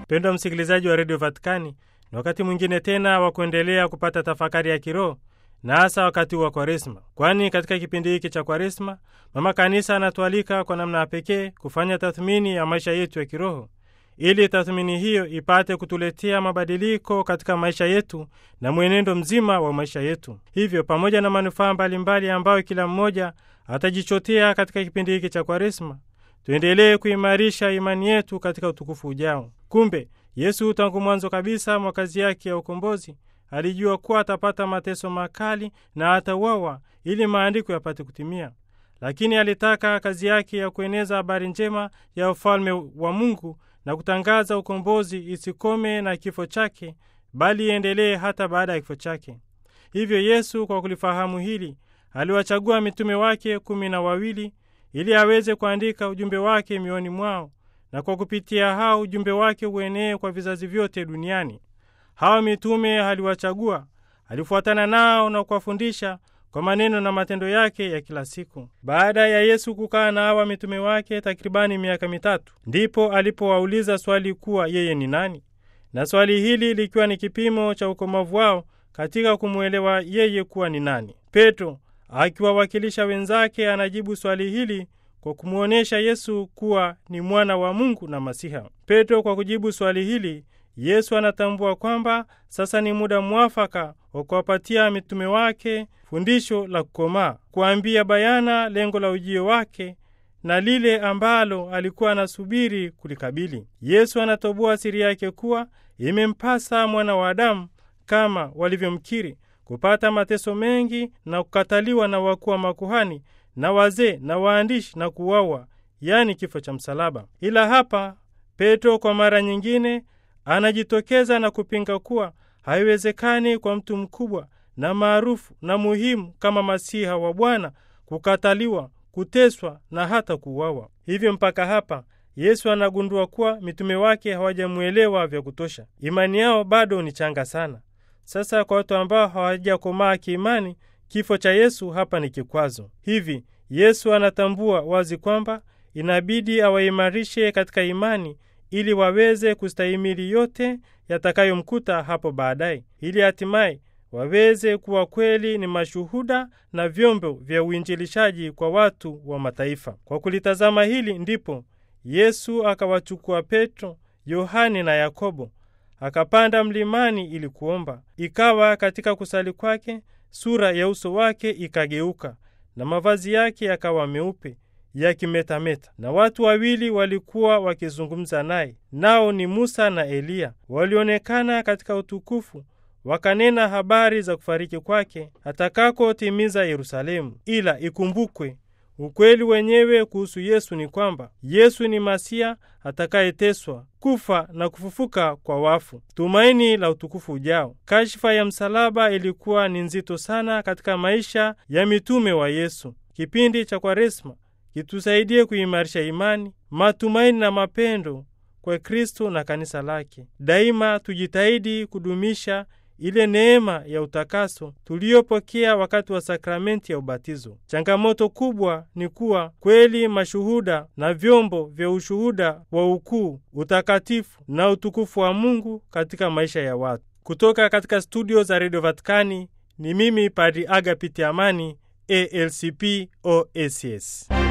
Mpendwa msikilizaji wa Radio Vatikani, na wakati mwingine tena wa kuendelea kupata tafakari ya kiroho, na hasa wakati wa Kwaresma. Kwani katika kipindi hiki cha Kwaresma, Mama Kanisa anatualika kwa namna pekee kufanya tathmini ya maisha yetu ya kiroho, ili tathmini hiyo ipate kutuletea mabadiliko katika maisha yetu na mwenendo mzima wa maisha yetu. Hivyo, pamoja na manufaa mbalimbali ambayo kila mmoja atajichotea katika kipindi hiki cha Kwaresma, tuendelee kuimarisha imani yetu katika utukufu ujao. Kumbe, Yesu tangu mwanzo kabisa mwa kazi yake ya ukombozi alijua kuwa atapata mateso makali na atauawa ili maandiko yapate kutimia. Lakini alitaka kazi yake ya kueneza habari njema ya ufalme wa Mungu na kutangaza ukombozi isikome na kifo chake, bali iendelee hata baada ya kifo chake. Hivyo Yesu kwa kulifahamu hili, aliwachagua mitume wake 12 ili aweze kuandika ujumbe wake mioni mwao, na kwa kupitia hao ujumbe wake uenee kwa vizazi vyote duniani. Hao mitume aliwachagua, alifuatana nao na kuwafundisha kwa maneno na matendo yake ya kila siku. Baada ya Yesu kukaa na hawa mitume wake takribani miaka 3, ndipo alipowauliza swali kuwa yeye ni nani, na swali hili likiwa ni kipimo cha ukomavu wao katika kumuelewa yeye kuwa ni nani. Petro akiwawakilisha wenzake anajibu swali hili kwa kumuonesha Yesu kuwa ni mwana wa Mungu na Masiha. Petro kwa kujibu swali hili, Yesu anatambua kwamba sasa ni muda mwafaka wa kuwapatia mitume wake fundisho la kukomaa, kuambia bayana lengo la ujio wake na lile ambalo alikuwa anasubiri kulikabili. Yesu anatoboa siri yake kuwa imempasa mwana wa Adamu, kama walivyomkiri, kupata mateso mengi na kukataliwa na wakuu wa makuhani na wazee na waandishi na kuuawa, yani kifo cha msalaba. Ila hapa Petro kwa mara nyingine anajitokeza na kupinga kuwa haiwezekani kwa mtu mkubwa na maarufu na muhimu kama Masiha wa Bwana kukataliwa, kuteswa na hata kuuawa. Hivyo mpaka hapa Yesu anagundua kuwa mitume wake hawajamuelewa vya kutosha. Imani yao bado ni changa sana. Sasa kwa watu ambao hawajakomaa kiimani, kifo cha Yesu hapa ni kikwazo. Hivi Yesu anatambua wazi kwamba inabidi awaimarishe katika imani ili waweze kustahimili yote yatakayomkuta hapo baadaye, ili hatimaye waweze kuwa kweli ni mashuhuda na vyombo vya uinjilishaji kwa watu wa mataifa. Kwa kulitazama hili ndipo Yesu akawachukua Petro, Yohane na Yakobo, akapanda mlimani ili kuomba. Ikawa katika kusali kwake sura ya uso wake ikageuka na mavazi yake yakawa meupe yakimetameta, na watu 2 walikuwa wakizungumza naye, nao ni Musa na Eliya. Walionekana katika utukufu, wakanena habari za kufariki kwake atakako timiza Yerusalemu. Ila ikumbukwe ukweli wenyewe kuhusu Yesu ni kwamba Yesu ni Masia atakayeteswa, kufa na kufufuka kwa wafu, tumaini la utukufu ujao. Kashifa ya msalaba ilikuwa ni nzito sana katika maisha ya mitume wa Yesu. Kipindi cha Kwaresma kitusaidie kuimarisha imani, matumaini na mapendo kwa Kristo na kanisa lake. Daima tujitahidi kudumisha ile neema ya utakaso tuliyopokea wakati wa sakramenti ya ubatizo. Changamoto kubwa ni kuwa kweli mashuhuda na vyombo vya ushuhuda wa ukuu, utakatifu na utukufu wa Mungu katika maisha ya watu. Kutoka katika studio za Radio Vatikani, ni mimi Padri Agapiti Amani, ALCP OSS.